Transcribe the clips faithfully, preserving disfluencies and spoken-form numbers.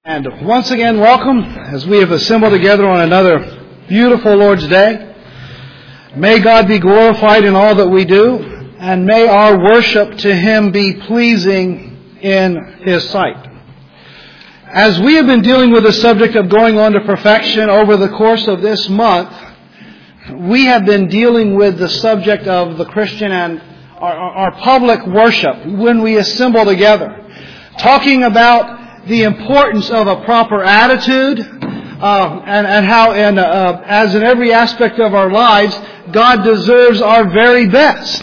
And once again, welcome as we have assembled together on another beautiful Lord's Day. May God be glorified in all that we do, and may our worship to Him be pleasing in His sight. As we have been dealing with the subject of going on to perfection over the course of this month, we have been dealing with the subject of the Christian and our, our public worship when we assemble together, talking about the importance of a proper attitude, uh, and, and how, in, uh, as in every aspect of our lives, God deserves our very best.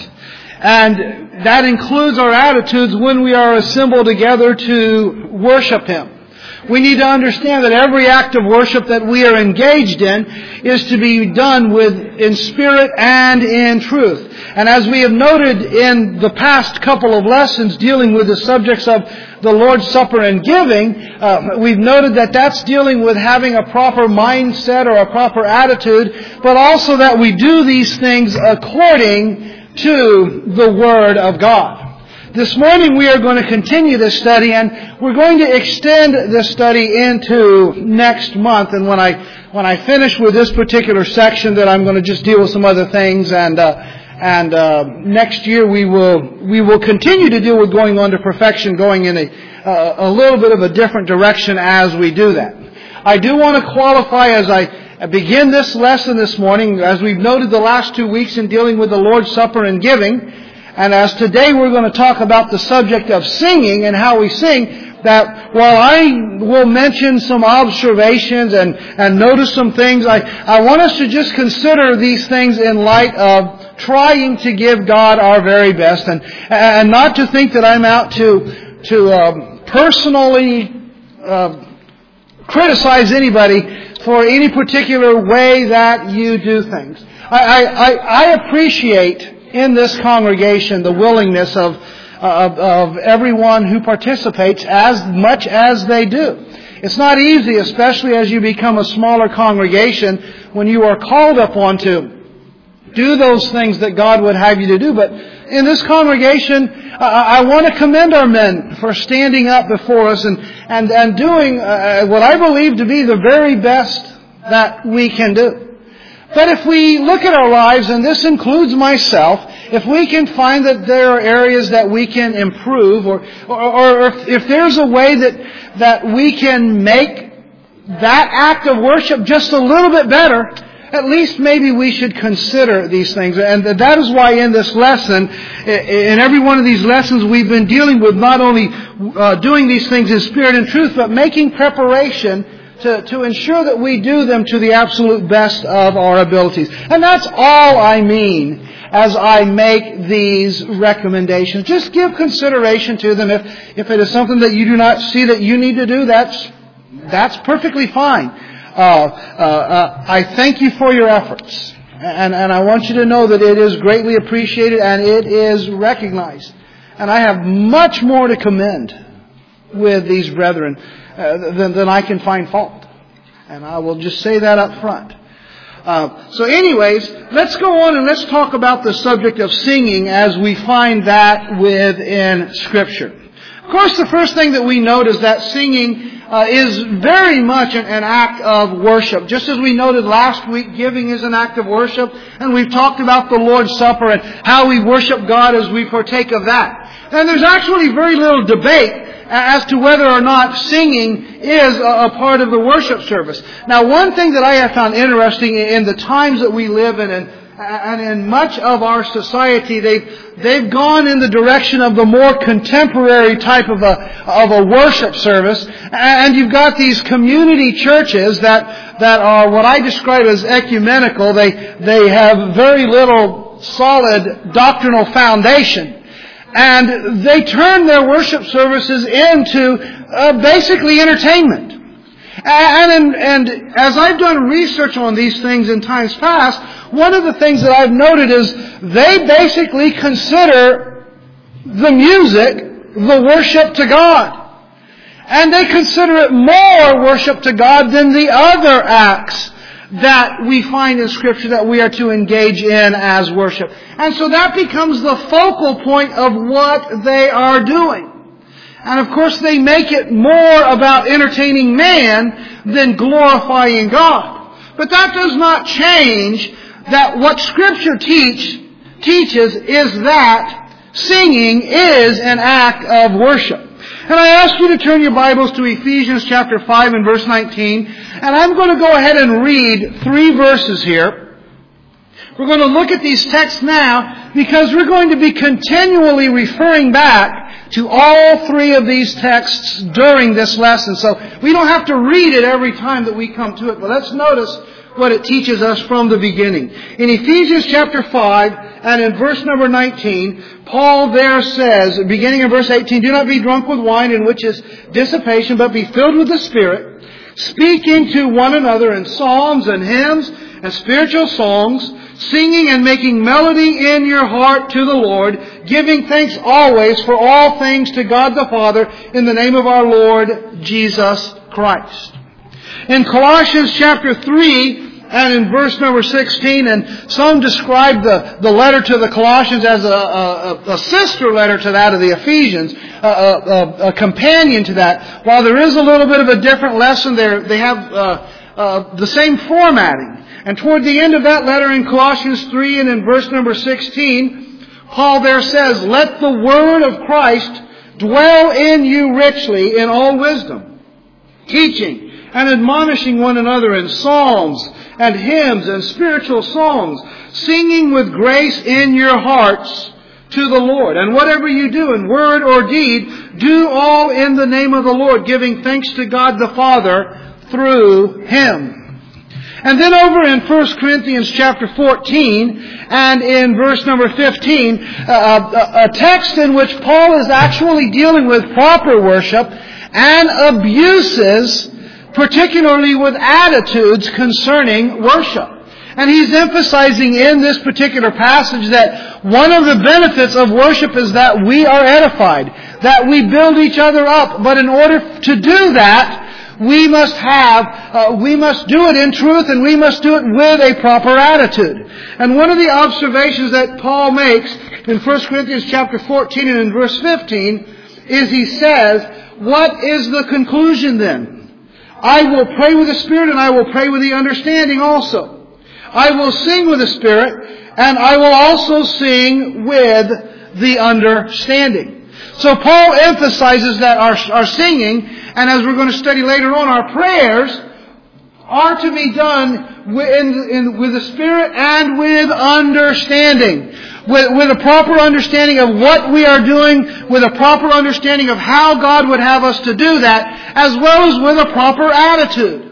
And that includes our attitudes when we are assembled together to worship Him. We need to understand that every act of worship that we are engaged in is to be done with in spirit and in truth. And as we have noted in the past couple of lessons dealing with the subjects of the Lord's Supper and giving, uh, we've noted that that's dealing with having a proper mindset or a proper attitude, but also that we do these things according to the Word of God. This morning we are going to continue this study, and we're going to extend this study into next month. And when I when I finish with this particular section, that I'm going to just deal with some other things, and uh, and uh, next year we will we will continue to deal with going on to perfection, going in a uh, a little bit of a different direction as we do that. I do want to qualify as I begin this lesson this morning, as we've noted the last two weeks in dealing with the Lord's Supper and giving. And as today we're going to talk about the subject of singing and how we sing, that while I will mention some observations and, and notice some things, I, I want us to just consider these things in light of trying to give God our very best, and, and not to think that I'm out to, to um, personally uh, criticize anybody for any particular way that you do things. I, I, I appreciate in this congregation the willingness of, of of everyone who participates as much as they do. It's not easy, especially as you become a smaller congregation, when you are called upon to do those things that God would have you to do. But in this congregation, I, I want to commend our men for standing up before us and and, and doing uh, what I believe to be the very best that we can do. But if we look at our lives, and this includes myself, if we can find that there are areas that we can improve, or, or, or if, if there's a way that, that we can make that act of worship just a little bit better, at least maybe we should consider these things. And that is why in this lesson, in every one of these lessons, we've been dealing with not only uh, doing these things in spirit and truth, but making preparation To, to ensure that we do them to the absolute best of our abilities. And that's all I mean as I make these recommendations. Just give consideration to them. If, if it is something that you do not see that you need to do, that's, that's perfectly fine. Uh, uh, uh, I thank you for your efforts. And, and I want you to know that it is greatly appreciated and it is recognized. And I have much more to commend with these brethren Uh, than, than I can find fault. And I will just say that up front. Uh, so anyways, let's go on and let's talk about the subject of singing as we find that within Scripture. Of course, the first thing that we note is that singing uh, is very much an, an act of worship. Just as we noted last week, giving is an act of worship. And we've talked about the Lord's Supper and how we worship God as we partake of that. And there's actually very little debate as to whether or not singing is a part of the worship service. Now, one thing that I have found interesting in the times that we live in, and, and in much of our society, they've, they've gone in the direction of the more contemporary type of a, of a worship service. And you've got these community churches that, that are what I describe as ecumenical. They, they have very little solid doctrinal foundation. And they turn their worship services into uh, basically entertainment. And, and, and as I've done research on these things in times past, one of the things that I've noted is they basically consider the music the worship to God. And they consider it more worship to God than the other acts that we find in Scripture that we are to engage in as worship. And so that becomes the focal point of what they are doing. And of course they make it more about entertaining man than glorifying God. But that does not change that what Scripture teach, teaches is that singing is an act of worship. And I ask you to turn your Bibles to Ephesians chapter five and verse nineteen. And I'm going to go ahead and read three verses here. We're going to look at these texts now because we're going to be continually referring back to all three of these texts during this lesson. So we don't have to read it every time that we come to it. But let's notice what it teaches us from the beginning. In Ephesians chapter five and in verse number nineteen, Paul there says, beginning in verse eighteen, "Do not be drunk with wine, in which is dissipation, but be filled with the Spirit, speaking to one another in psalms and hymns and spiritual songs, singing and making melody in your heart to the Lord, giving thanks always for all things to God the Father in the name of our Lord Jesus Christ." In Colossians chapter three and in verse number sixteen, and some describe the, the letter to the Colossians as a, a, a sister letter to that of the Ephesians, a, a, a companion to that. While there is a little bit of a different lesson there, they have uh, uh, the same formatting. And toward the end of that letter in Colossians three and in verse number sixteen, Paul there says, "Let the word of Christ dwell in you richly in all wisdom, teaching and admonishing one another in psalms and hymns and spiritual songs, singing with grace in your hearts to the Lord. And whatever you do in word or deed, do all in the name of the Lord, giving thanks to God the Father through Him." And then over in First Corinthians chapter fourteen and in verse number fifteen, a, a text in which Paul is actually dealing with proper worship and abuses, particularly with attitudes concerning worship. And he's emphasizing in this particular passage that one of the benefits of worship is that we are edified, that we build each other up. But in order to do that, we must have, uh, we must do it in truth, and we must do it with a proper attitude. And one of the observations that Paul makes in First Corinthians chapter fourteen and in verse fifteen is he says, "What is the conclusion then? I will pray with the Spirit, and I will pray with the understanding also. I will sing with the Spirit, and I will also sing with the understanding." So Paul emphasizes that our, our singing, and as we're going to study later on, our prayers are to be done with, in, in, with the Spirit and with understanding. With, with a proper understanding of what we are doing, with a proper understanding of how God would have us to do that, as well as with a proper attitude.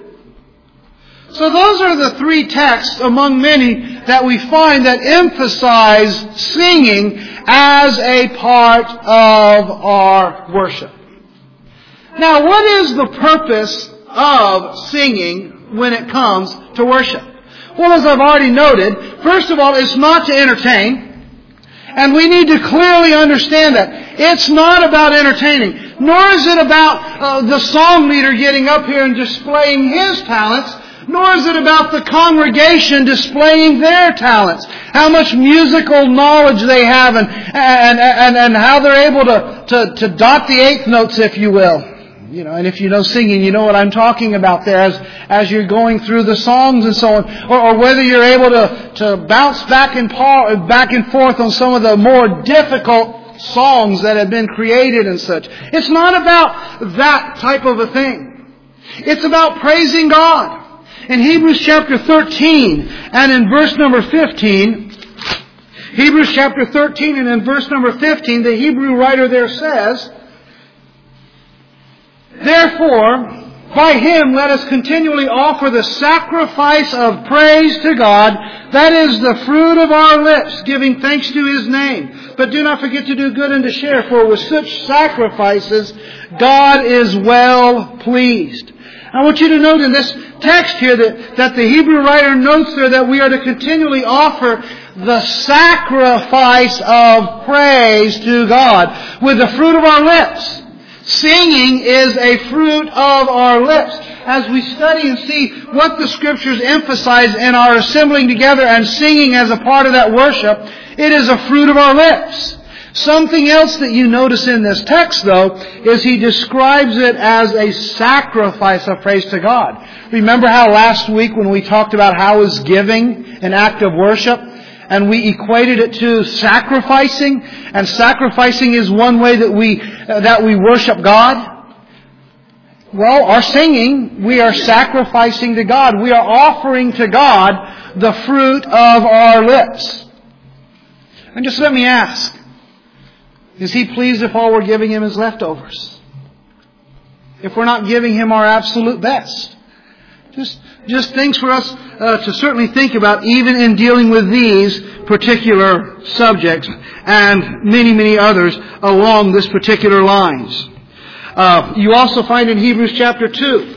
So those are the three texts among many that we find that emphasize singing as a part of our worship. Now, what is the purpose of singing when it comes to worship? Well, as I've already noted, first of all, it's not to entertain. And we need to clearly understand that. It's not about entertaining. Nor is it about uh, the song leader getting up here and displaying his talents. Nor is it about the congregation displaying their talents. How much musical knowledge they have and and, and, and how they're able to, to, to dot the eighth notes, if you will. You know, and if you know singing, you know what I'm talking about there as as you're going through the songs and so on, or, or whether you're able to, to bounce back and paw, back and forth on some of the more difficult songs that have been created and such. It's not about that type of a thing. It's about praising God. In Hebrews chapter thirteen and in verse number fifteen, Hebrews chapter thirteen and in verse number fifteen, the Hebrew writer there says, "Therefore, by Him let us continually offer the sacrifice of praise to God, that is the fruit of our lips, giving thanks to His name. But do not forget to do good and to share, for with such sacrifices God is well pleased." I want you to note in this text here that, that the Hebrew writer notes there that we are to continually offer the sacrifice of praise to God with the fruit of our lips. Singing is a fruit of our lips. As we study and see what the Scriptures emphasize in our assembling together and singing as a part of that worship, it is a fruit of our lips. Something else that you notice in this text, though, is he describes it as a sacrifice of praise to God. Remember how last week when we talked about how is giving an act of worship, and we equated it to sacrificing, and sacrificing is one way that we uh, that we worship God? Well, our singing, we are sacrificing to God. We are offering to God the fruit of our lips. And just let me ask, is He pleased if all we're giving Him is leftovers? If we're not giving Him our absolute best? Just, just things for us uh, to certainly think about, even in dealing with these particular subjects and many, many others along this particular lines. Uh, you also find in Hebrews chapter two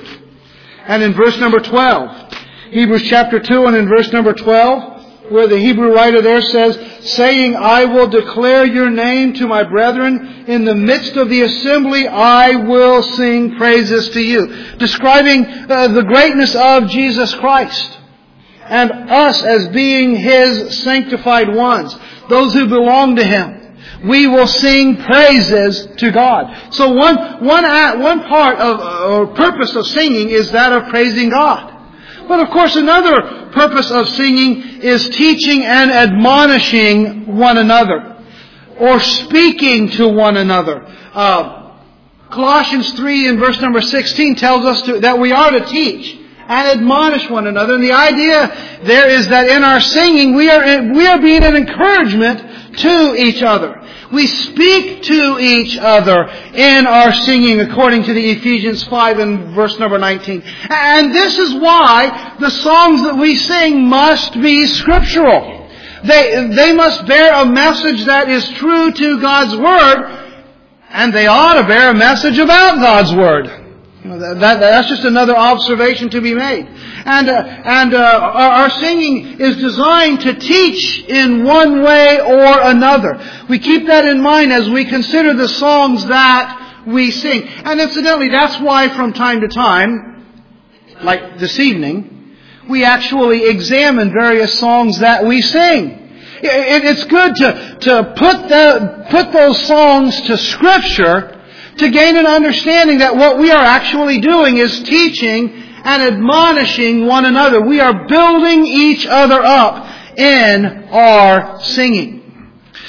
and in verse number twelve. Hebrews chapter two and in verse number twelve, where the Hebrew writer there says, saying, I will declare your name to my brethren. In the midst of the assembly, I will sing praises to you. Describing uh, the greatness of Jesus Christ and us as being His sanctified ones, those who belong to Him. We will sing praises to God. So one, one, one part of, or purpose of singing is that of praising God. But of course another purpose of singing is teaching and admonishing one another, or speaking to one another. Uh, Colossians three and verse number sixteen tells us to, that we are to teach and admonish one another. And the idea there is that in our singing we are, we are being an encouragement to each other. We speak to each other in our singing according to the Ephesians five and verse number nineteen. And this is why the songs that we sing must be scriptural. They, they must bear a message that is true to God's Word, and they ought to bear a message about God's Word. You know, that, that, that's just another observation to be made. And, uh, and uh, our, our singing is designed to teach in one way or another. We keep that in mind as we consider the songs that we sing. And incidentally, that's why from time to time, like this evening, we actually examine various songs that we sing. It, it's good to, to put, the, put those songs to Scripture to gain an understanding that what we are actually doing is teaching and admonishing one another. We are building each other up in our singing.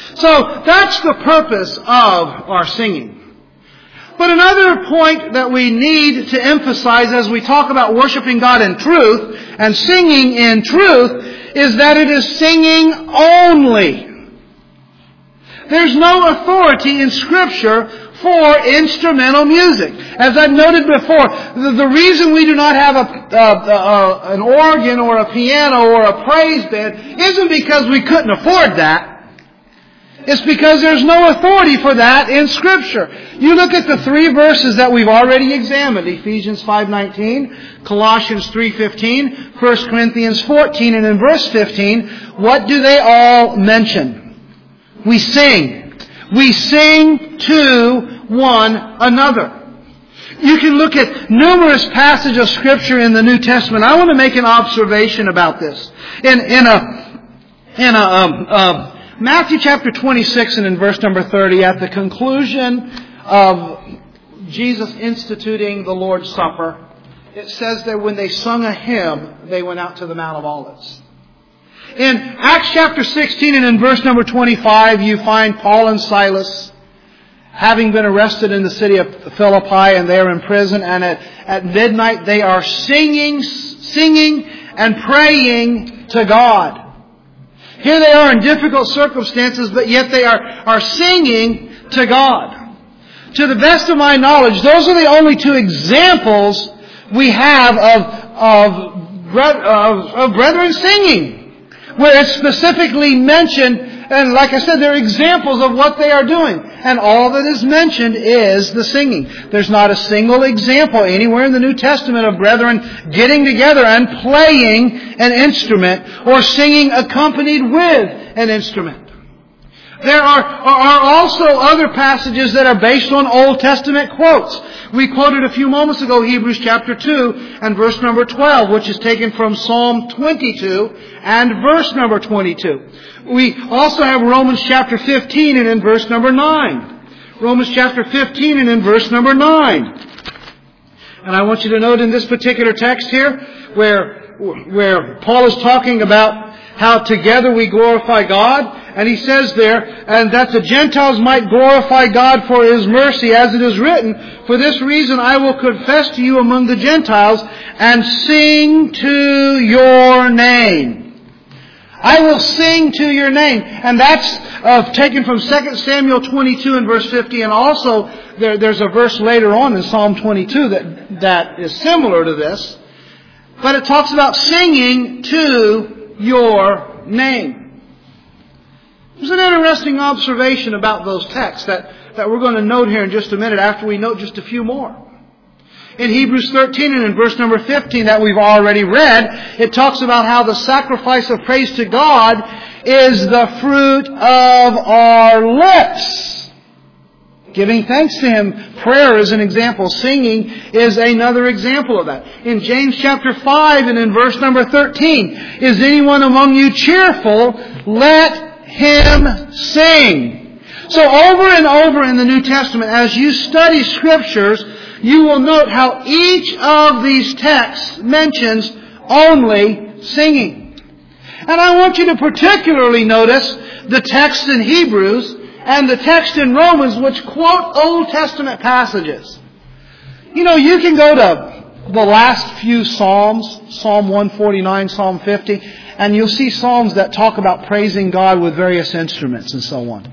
So that's the purpose of our singing. But another point that we need to emphasize as we talk about worshiping God in truth and singing in truth is that it is singing only. There's no authority in Scripture for instrumental music. As I noted before, the, the reason we do not have a, a, a, an organ or a piano or a praise band isn't because we couldn't afford that. It's because there's no authority for that in Scripture. You look at the three verses that we've already examined, Ephesians five nineteen, Colossians three fifteen, First Corinthians fourteen, and in verse fifteen, what do they all mention? We sing. We sing to one another. You can look at numerous passages of Scripture in the New Testament. I want to make an observation about this. In, in a, in a, um, uh, Matthew chapter twenty-six and in verse number thirty, at the conclusion of Jesus instituting the Lord's Supper, it says that when they sung a hymn, they went out to the Mount of Olives. In Acts chapter sixteen and in verse number twenty-five, you find Paul and Silas having been arrested in the city of Philippi, and they are in prison, and at, at midnight they are singing, singing and praying to God. Here they are in difficult circumstances, but yet they are, are singing to God. To the best of my knowledge, those are the only two examples we have of, of, of, of brethren singing, where it's specifically mentioned. And like I said, they're examples of what they are doing. And all that is mentioned is the singing. There's not a single example anywhere in the New Testament of brethren getting together and playing an instrument or singing accompanied with an instrument. There are, are also other passages that are based on Old Testament quotes. We quoted a few moments ago Hebrews chapter two and verse number twelve, which is taken from Psalm twenty-two and verse number twenty-two. We also have Romans chapter fifteen and in verse number nine. Romans chapter fifteen and in verse number nine. And I want you to note in this particular text here where, where Paul is talking about how together we glorify God. And he says there, and that the Gentiles might glorify God for His mercy, as it is written, for this reason I will confess to you among the Gentiles and sing to your name. I will sing to your name. And that's uh, taken from Second Samuel twenty-two and verse fifty. And also there, there's a verse later on in Psalm twenty-two that, that is similar to this. But it talks about singing to your name. There's an interesting observation about those texts that, that we're going to note here in just a minute after we note just a few more. In Hebrews thirteen and in verse number fifteen that we've already read, it talks about how the sacrifice of praise to God is the fruit of our lips. Giving thanks to Him. Prayer is an example. Singing is another example of that. In James chapter five and in verse number thirteen, is anyone among you cheerful? Let him sing. So over and over in the New Testament, as you study Scriptures, you will note how each of these texts mentions only singing. And I want you to particularly notice the text in Hebrews and the text in Romans which quote Old Testament passages. You know, you can go to the last few Psalms, Psalm one forty-nine, Psalm fifty, and you'll see Psalms that talk about praising God with various instruments and so on.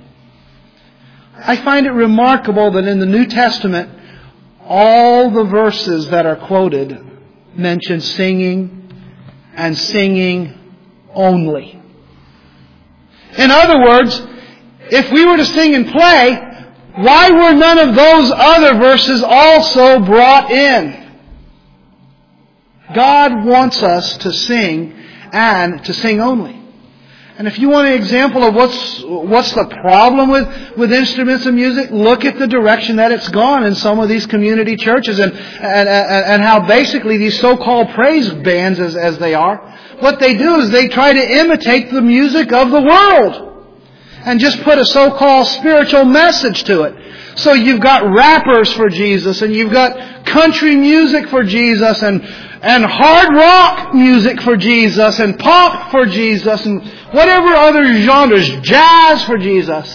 I find it remarkable that in the New Testament, all the verses that are quoted mention singing and singing only. In other words, if we were to sing and play, why were none of those other verses also brought in? God wants us to sing and to sing only. And if you want an example of what's what's the problem with, with instruments and music, look at the direction that it's gone in some of these community churches and and, and, and how basically these so-called praise bands, as, as they are, what they do is they try to imitate the music of the world and just put a so-called spiritual message to it. So you've got rappers for Jesus, and you've got country music for Jesus, and and hard rock music for Jesus, and pop for Jesus, and whatever other genres, jazz for Jesus.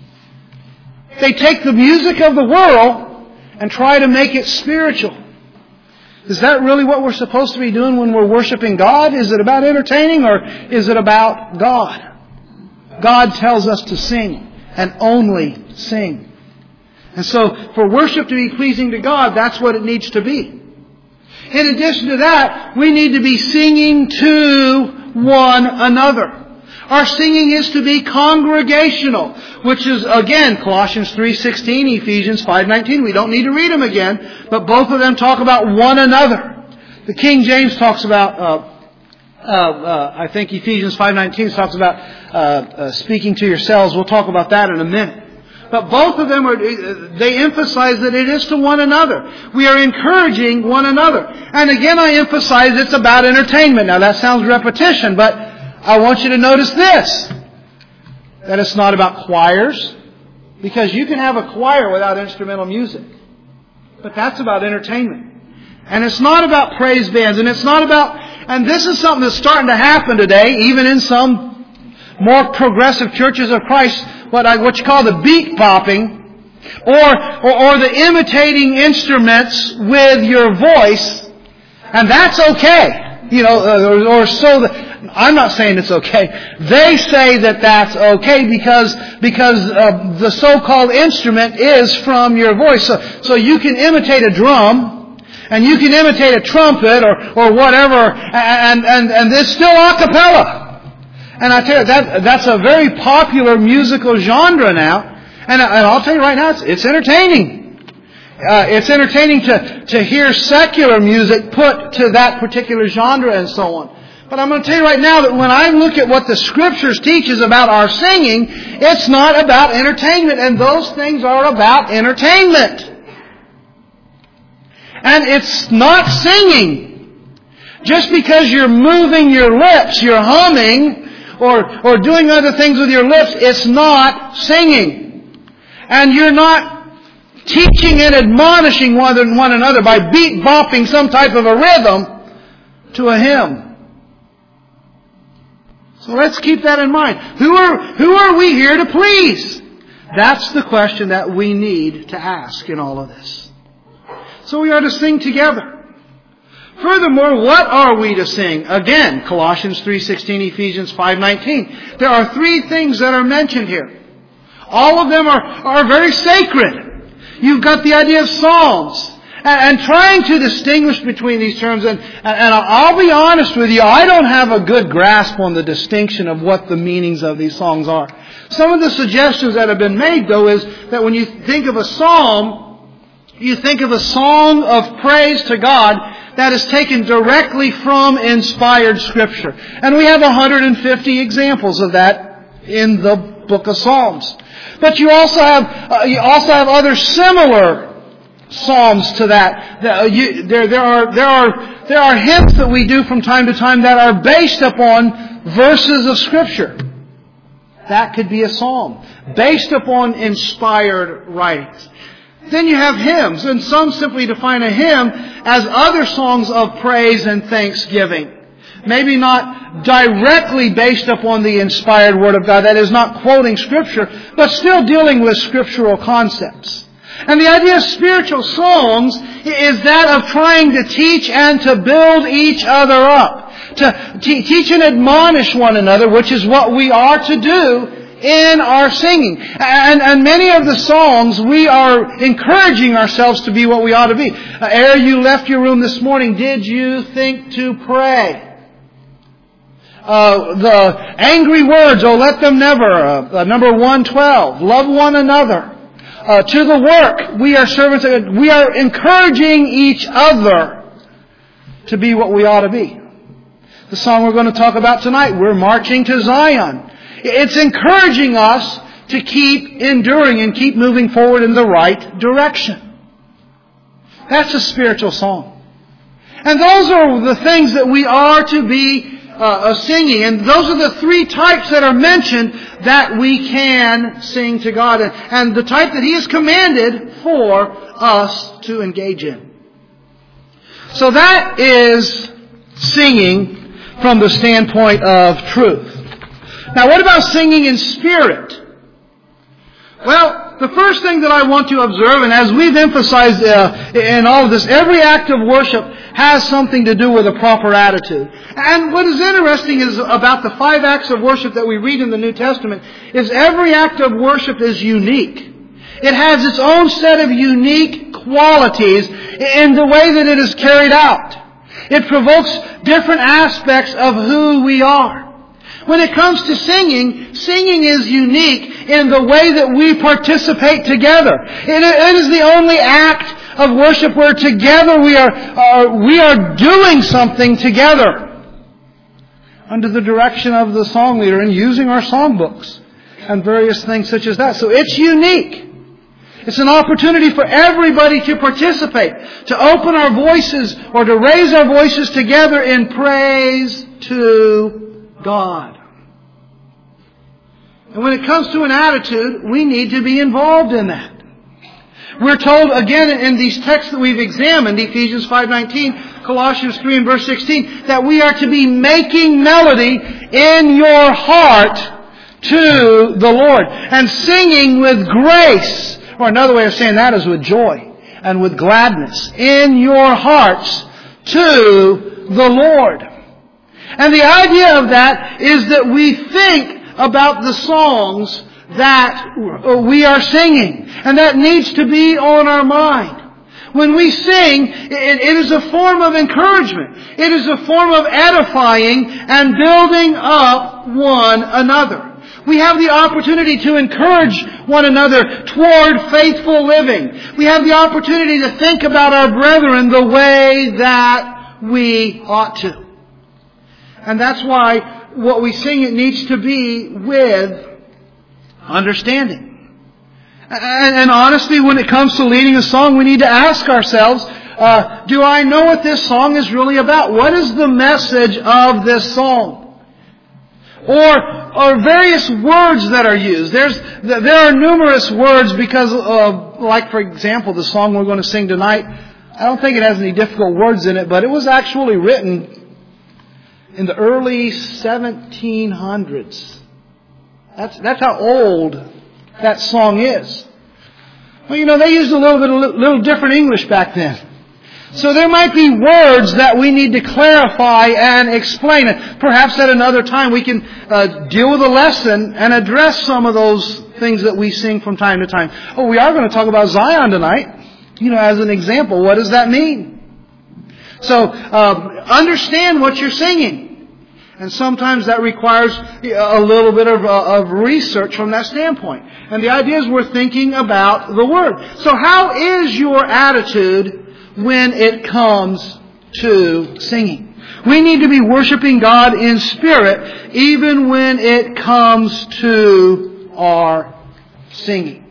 They take the music of the world and try to make it spiritual. Is that really what we're supposed to be doing when we're worshiping God? Is it about entertaining, or is it about God? God tells us to sing and only sing. And so for worship to be pleasing to God, that's what it needs to be. In addition to that, we need to be singing to one another. Our singing is to be congregational, which is, again, Colossians three sixteen, Ephesians five nineteen. We don't need to read them again, but both of them talk about one another. The King James talks about, uh, uh, uh, I think Ephesians five nineteen talks about uh, uh, speaking to yourselves. We'll talk about that in a minute. But both of them, are they emphasize that it is to one another. We are encouraging one another. And again, I emphasize it's about entertainment. Now, that sounds repetition, but I want you to notice this. That it's not about choirs. Because you can have a choir without instrumental music. But that's about entertainment. And it's not about praise bands. And it's not about... And this is something that's starting to happen today, even in some more progressive churches of Christ. What I what you call the beat popping, or, or or the imitating instruments with your voice, and that's okay, you know, or, or so. The, I'm not saying it's okay. They say that that's okay because because uh, the so-called instrument is from your voice. So so you can imitate a drum, and you can imitate a trumpet, or or whatever, and and and it's still a cappella. And I tell you, that that's a very popular musical genre now. And, and I'll tell you right now, it's, it's entertaining. Uh, it's entertaining to, to hear secular music put to that particular genre and so on. But I'm going to tell you right now that when I look at what the Scriptures teaches about our singing, it's not about entertainment, and those things are about entertainment. And it's not singing. Just because you're moving your lips, you're humming, or, or doing other things with your lips, it's not singing. And you're not teaching and admonishing one, one another by beat bopping some type of a rhythm to a hymn. So let's keep that in mind. Who are, who are we here to please? That's the question that we need to ask in all of this. So we are to sing together. Furthermore, what are we to sing? Again, Colossians three sixteen, Ephesians five nineteen. There are three things that are mentioned here. All of them are, are very sacred. You've got the idea of psalms. And, and trying to distinguish between these terms, and, and, and I'll be honest with you, I don't have a good grasp on the distinction of what the meanings of these songs are. Some of the suggestions that have been made, though, is that when you think of a psalm, you think of a song of praise to God that is taken directly from inspired Scripture. And we have one hundred fifty examples of that in the book of Psalms. But you also have uh, you also have other similar psalms to that. Uh, you, there, there are there are there are hymns that we do from time to time that are based upon verses of Scripture. That could be a psalm based upon inspired writings. Then you have hymns, and some simply define a hymn as other songs of praise and thanksgiving. Maybe not directly based upon the inspired Word of God, that is not quoting Scripture, but still dealing with scriptural concepts. And the idea of spiritual songs is that of trying to teach and to build each other up. To te- teach and admonish one another, which is what we are to do in our singing. And, and many of the songs, we are encouraging ourselves to be what we ought to be. Uh, ere you left your room this morning, did you think to pray? Uh, the angry words, oh let them never, uh, uh, number one twelve, love one another. Uh, to the work, we are servants, we are encouraging each other to be what we ought to be. The song we're going to talk about tonight, We're Marching to Zion. It's encouraging us to keep enduring and keep moving forward in the right direction. That's a spiritual song. And those are the things that we are to be uh, singing. And those are the three types that are mentioned that we can sing to God. And the type that He has commanded for us to engage in. So that is singing from the standpoint of truth. Now, what about singing in spirit? Well, the first thing that I want to observe, and as we've emphasized uh, in all of this, every act of worship has something to do with a proper attitude. And what is interesting is about the five acts of worship that we read in the New Testament is every act of worship is unique. It has its own set of unique qualities in the way that it is carried out. It provokes different aspects of who we are. When it comes to singing, singing is unique in the way that we participate together. It, it is the only act of worship where together we are, uh, we are doing something together under the direction of the song leader and using our songbooks and various things such as that. So it's unique. It's an opportunity for everybody to participate, to open our voices or to raise our voices together in praise to God. And when it comes to an attitude, we need to be involved in that. We're told again in these texts that we've examined, Ephesians five nineteen, Colossians three and verse sixteen, that we are to be making melody in your heart to the Lord and singing with grace. Or another way of saying that is with joy and with gladness in your hearts to the Lord. And the idea of that is that we think about the songs that we are singing. And that needs to be on our mind. When we sing, it, it is a form of encouragement. It is a form of edifying and building up one another. We have the opportunity to encourage one another toward faithful living. We have the opportunity to think about our brethren the way that we ought to. And that's why what we sing, it needs to be with understanding. And, and honestly, when it comes to leading a song, we need to ask ourselves, uh, do I know what this song is really about? What is the message of this song? Or, or various words that are used. There's, there are numerous words because, uh, like for example, the song we're going to sing tonight, I don't think it has any difficult words in it, but it was actually written in the early seventeen hundreds. That's, that's how old that song is. Well, you know, they used a little bit of little different English back then. So there might be words that we need to clarify and explain. And perhaps at another time we can uh, deal with a lesson and address some of those things that we sing from time to time. Oh, we are going to talk about Zion tonight. You know, as an example, what does that mean? So, uh, understand what you're singing. And sometimes that requires a little bit of, uh, of research from that standpoint. And the idea is we're thinking about the Word. So how is your attitude when it comes to singing? We need to be worshiping God in spirit even when it comes to our singing.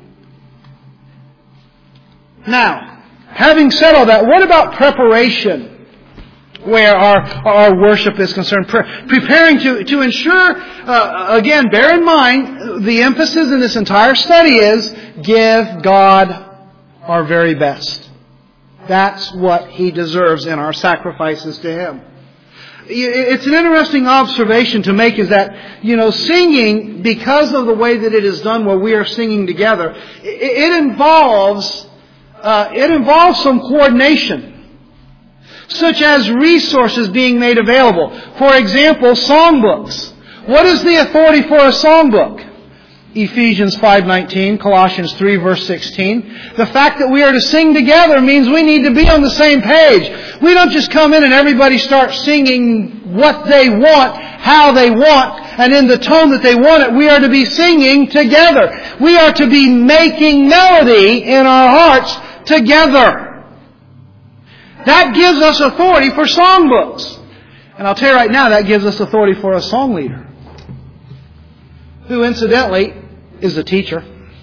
Now, having said all that, what about preparation? Where our, our worship is concerned. Pre- preparing to, to ensure, uh, again, bear in mind, the emphasis in this entire study is give God our very best. That's what He deserves in our sacrifices to Him. It's an interesting observation to make is that, you know, singing, because of the way that it is done where we are singing together, it, it involves, uh, it involves some coordination. Such as resources being made available. For example, songbooks. What is the authority for a songbook? Ephesians five nineteen, Colossians three verse sixteen. The fact that we are to sing together means we need to be on the same page. We don't just come in and everybody start singing what they want, how they want, and in the tone that they want it. We are to be singing together. We are to be making melody in our hearts together. That gives us authority for songbooks. And I'll tell you right now, that gives us authority for a song leader. Who incidentally is a teacher.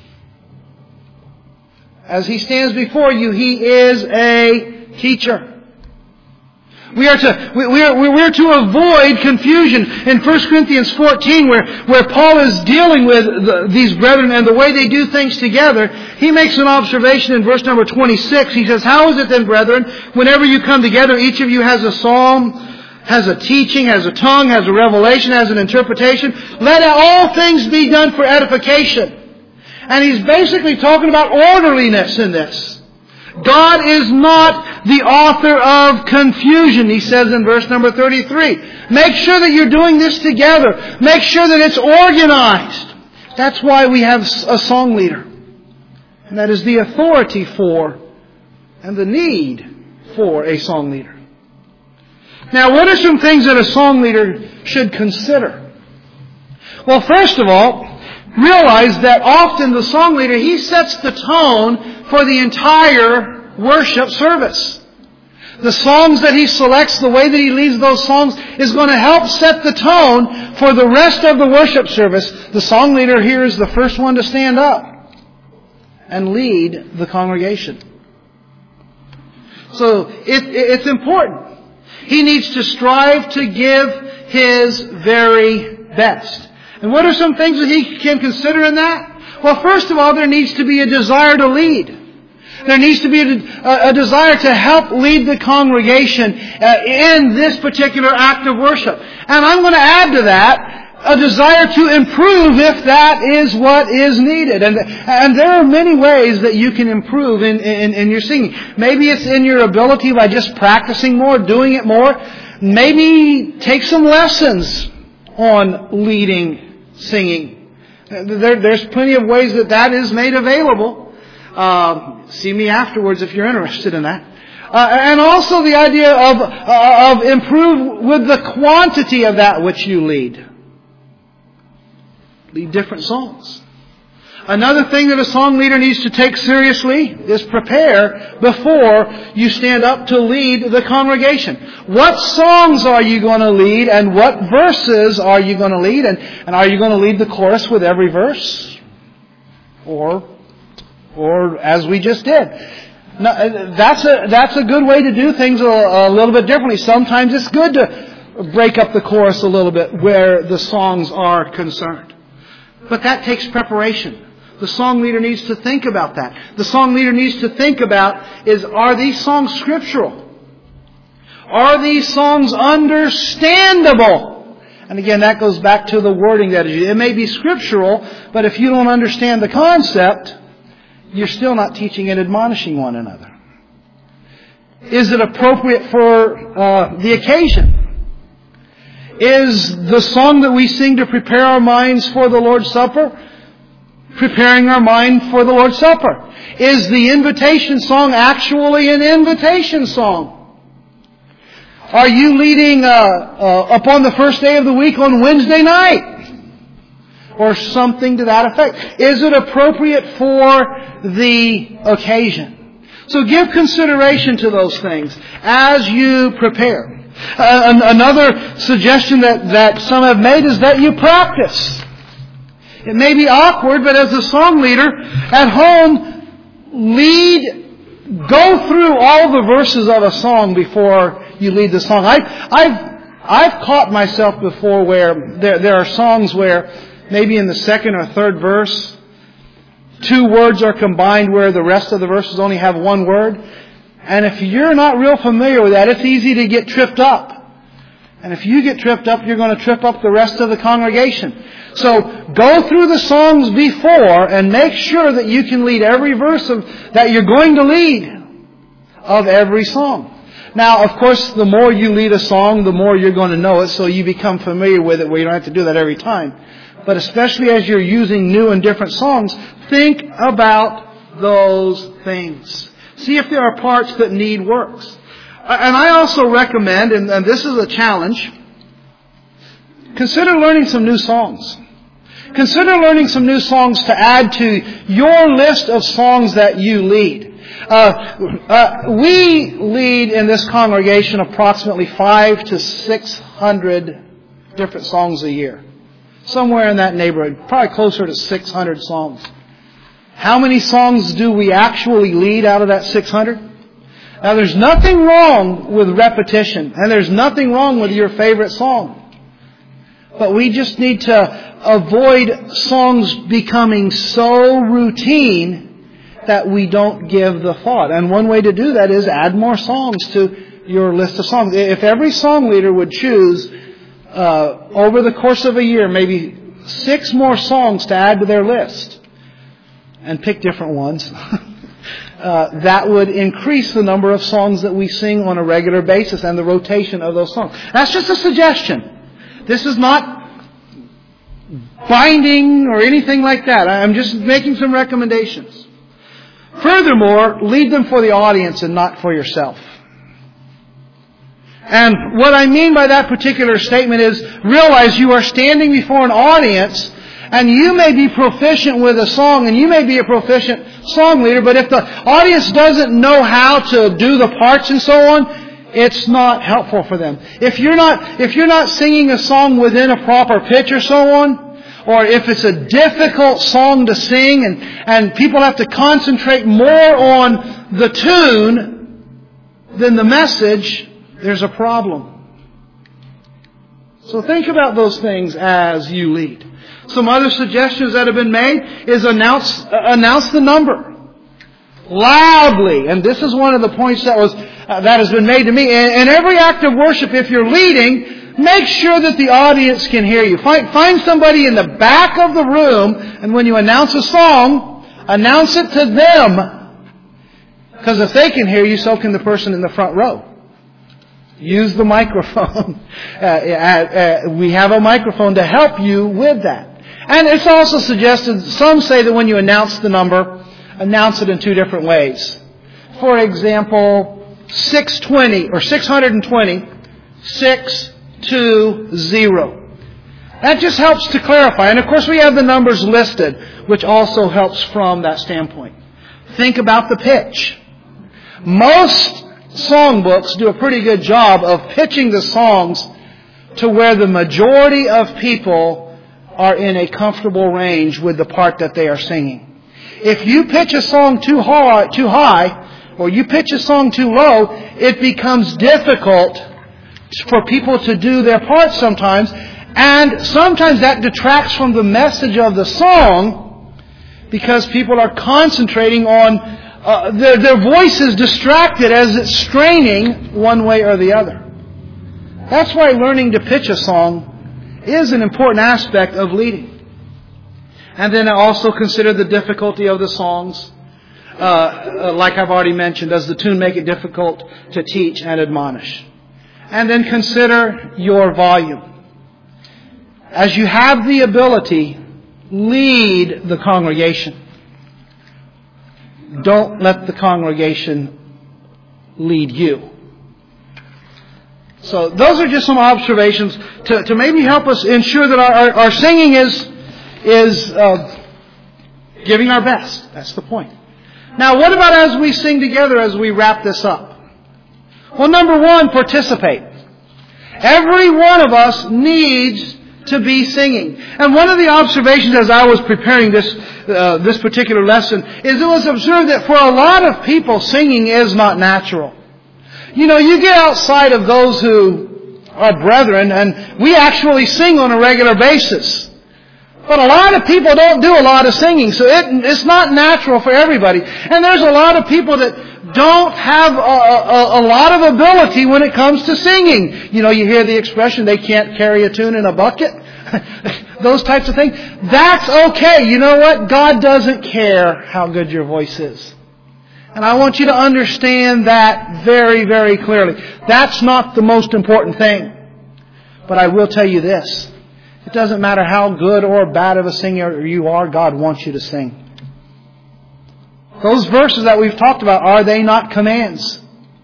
As he stands before you, he is a teacher. We are to we, we are we are to avoid confusion. In First Corinthians fourteen, where where Paul is dealing with the, these brethren and the way they do things together, he makes an observation in verse number twenty-six. He says, "How is it then, brethren, whenever you come together, each of you has a psalm, has a teaching, has a tongue, has a revelation, has an interpretation? Let all things be done for edification." And he's basically talking about orderliness in this. God is not the author of confusion, he says in verse number thirty-three. Make sure that you're doing this together. Make sure that it's organized. That's why we have a song leader. And that is the authority for and the need for a song leader. Now, what are some things that a song leader should consider? Well, first of all, realize that often the song leader, he sets the tone for the entire worship service. The songs that he selects, the way that he leads those songs, is going to help set the tone for the rest of the worship service. The song leader here is the first one to stand up and lead the congregation. So it, it's important. He needs to strive to give his very best. And what are some things that he can consider in that? Well, first of all, there needs to be a desire to lead. There needs to be a, a desire to help lead the congregation uh, in this particular act of worship. And I'm going to add to that a desire to improve if that is what is needed. And, and there are many ways that you can improve in, in, in your singing. Maybe it's in your ability by just practicing more, doing it more. Maybe take some lessons on leading singing. There, there's plenty of ways that that is made available. Uh, see me afterwards if you're interested in that. Uh, and also the idea of, uh, of improve with the quantity of that which you lead. Lead different songs. Another thing that a song leader needs to take seriously is prepare before you stand up to lead the congregation. What songs are you going to lead, and what verses are you going to lead? And, and are you going to lead the chorus with every verse? Or, or as we just did. Now, that's a, that's a good way to do things a, a little bit differently. Sometimes it's good to break up the chorus a little bit where the songs are concerned. But that takes preparation. The song leader needs to think about that. The song leader needs to think about is, are these songs scriptural? Are these songs understandable? And again, that goes back to the wording that is, it may be scriptural, but if you don't understand the concept, you're still not teaching and admonishing one another. Is it appropriate for uh, the occasion? Is the song that we sing to prepare our minds for the Lord's Supper preparing our mind for the Lord's Supper? Is the invitation song actually an invitation song? Are you leading uh, uh, upon the first day of the week on Wednesday night? Or something to that effect? Is it appropriate for the occasion? So give consideration to those things as you prepare. Uh, another suggestion that, that some have made is that you practice. It may be awkward, but as a song leader at home, lead, go through all the verses of a song before you lead the song. I've, I've, I've caught myself before where there, there are songs where maybe in the second or third verse, two words are combined where the rest of the verses only have one word. And if you're not real familiar with that, it's easy to get tripped up. And if you get tripped up, you're going to trip up the rest of the congregation. So go through the songs before and make sure that you can lead every verse of, that you're going to lead of every song. Now, of course, the more you lead a song, the more you're going to know it, so you become familiar with it where you don't have to do that every time. But especially as you're using new and different songs, think about those things. See if there are parts that need works. And I also recommend, and, and this is a challenge, consider learning some new songs. Consider learning some new songs to add to your list of songs that you lead. Uh, uh, we lead in this congregation approximately five to six hundred different songs a year. Somewhere in that neighborhood, probably closer to six hundred songs. How many songs do we actually lead out of that six hundred? Now, there's nothing wrong with repetition, and there's nothing wrong with your favorite song. But we just need to avoid songs becoming so routine that we don't give the thought. And one way to do that is add more songs to your list of songs. If every song leader would choose uh, over the course of a year maybe six more songs to add to their list and pick different ones, uh, that would increase the number of songs that we sing on a regular basis and the rotation of those songs. That's just a suggestion. This is not binding or anything like that. I'm just making some recommendations. Furthermore, lead them for the audience and not for yourself. And what I mean by that particular statement is realize you are standing before an audience and you may be proficient with a song and you may be a proficient song leader, but if the audience doesn't know how to do the parts and so on, it's not helpful for them. If you're not, if you're not singing a song within a proper pitch or so on, or if it's a difficult song to sing and, and people have to concentrate more on the tune than the message, there's a problem. So think about those things as you lead. Some other suggestions that have been made is announce, uh, announce the number loudly. And this is one of the points that was uh, that has been made to me. In, in every act of worship, if you're leading, make sure that the audience can hear you. Find, find somebody in the back of the room, and when you announce a song, announce it to them. Because if they can hear you, so can the person in the front row. Use the microphone. uh, uh, uh, we have a microphone to help you with that. And it's also suggested, some say that when you announce the number, announce it in two different ways. For example, six twenty or six hundred twenty, six two zero. That just helps to clarify. And of course we have the numbers listed, which also helps from that standpoint. Think about the pitch. Most songbooks do a pretty good job of pitching the songs to where the majority of people are in a comfortable range with the part that they are singing. If you pitch a song too high, too high, or you pitch a song too low, it becomes difficult for people to do their part sometimes. And sometimes that detracts from the message of the song because people are concentrating on uh, their, their voice is distracted as it's straining one way or the other. That's why learning to pitch a song is an important aspect of leading. And then also consider the difficulty of the songs. Uh, like I've already mentioned, does the tune make it difficult to teach and admonish? And then consider your volume. As you have the ability, lead the congregation. Don't let the congregation lead you. So those are just some observations to, to maybe help us ensure that our, our, our singing is, is uh, giving our best. That's the point. Now, what about as we sing together as we wrap this up? Well, number one, participate. Every one of us needs to be singing. And one of the observations as I was preparing this uh, this particular lesson is it was observed that for a lot of people, singing is not natural. You know, you get outside of those who are brethren, and we actually sing on a regular basis. But a lot of people don't do a lot of singing, so it, it's not natural for everybody. And there's a lot of people that don't have a, a, a lot of ability when it comes to singing. You know, you hear the expression, they can't carry a tune in a bucket. Those types of things. That's okay. You know what? God doesn't care how good your voice is. And I want you to understand that very, very clearly. That's not the most important thing. But I will tell you this. It doesn't matter how good or bad of a singer you are, God wants you to sing. Those verses that we've talked about, are they not commands?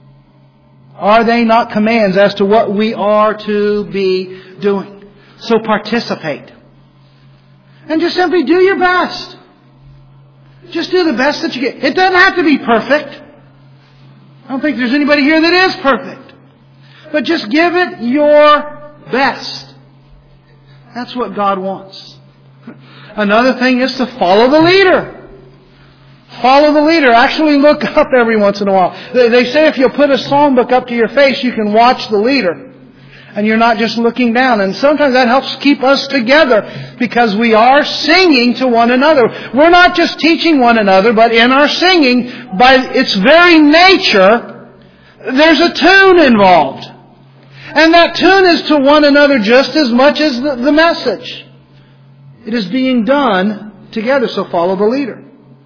Are they not commands as to what we are to be doing? So participate. And just simply do your best. Just do the best that you get. It doesn't have to be perfect. I don't think there's anybody here that is perfect. But just give it your best. That's what God wants. Another thing is to follow the leader. Follow the leader. Actually look up every once in a while. They say if you put a songbook up to your face, you can watch the leader. And you're not just looking down. And sometimes that helps keep us together because we are singing to one another. We're not just teaching one another, but in our singing, by its very nature, there's a tune involved. And that tune is to one another just as much as the, the message. It is being done together, so follow the leader.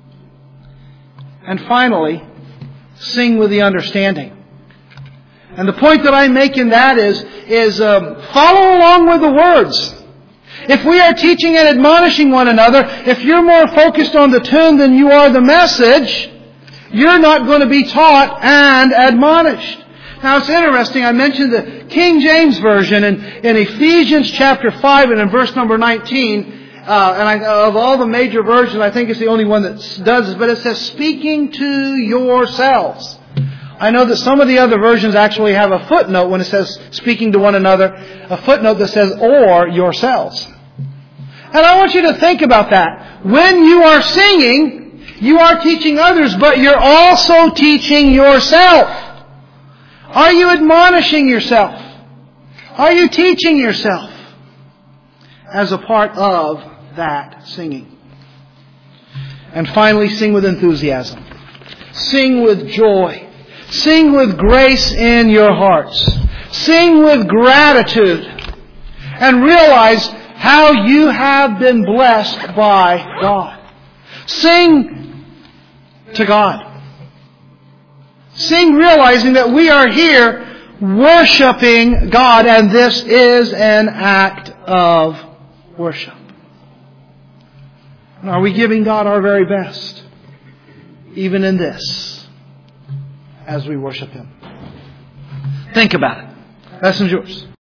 And finally, sing with the understanding. And the point that I make in that is, is um, follow along with the words. If we are teaching and admonishing one another, if you're more focused on the tune than you are the message, you're not going to be taught and admonished. Now it's interesting, I mentioned the King James Version in, in Ephesians chapter five and in verse number nineteen, uh, and I, of all the major versions, I think it's the only one that does this, but it says, speaking to yourselves. I know that some of the other versions actually have a footnote when it says speaking to one another, a footnote that says, or yourselves. And I want you to think about that. When you are singing, you are teaching others, but you're also teaching yourself. Are you admonishing yourself? Are you teaching yourself as a part of that singing? And finally, sing with enthusiasm. Sing with joy. Sing with grace in your hearts. Sing with gratitude. And realize how you have been blessed by God. Sing to God. Sing realizing that we are here worshiping God, and this is an act of worship. And are we giving God our very best, even in this, as we worship Him? Think about it. Lesson's yours.